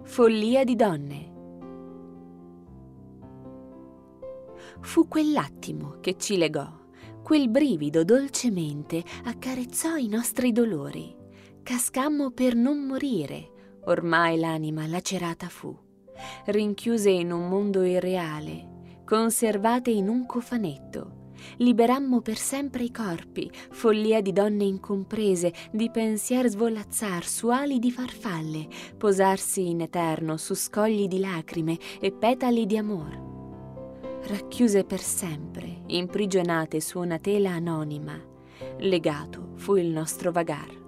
Follia di donne. Fu quell'attimo che ci legò, quel brivido dolcemente accarezzò i nostri dolori. Cascammo per non morire, ormai l'anima lacerata fu, rinchiuse in un mondo irreale, conservate in un cofanetto. Liberammo per sempre i corpi, follia di donne incomprese, di pensier svolazzar su ali di farfalle, posarsi in eterno su scogli di lacrime e petali di amor. Racchiuse per sempre, imprigionate su una tela anonima, legato fu il nostro vagar.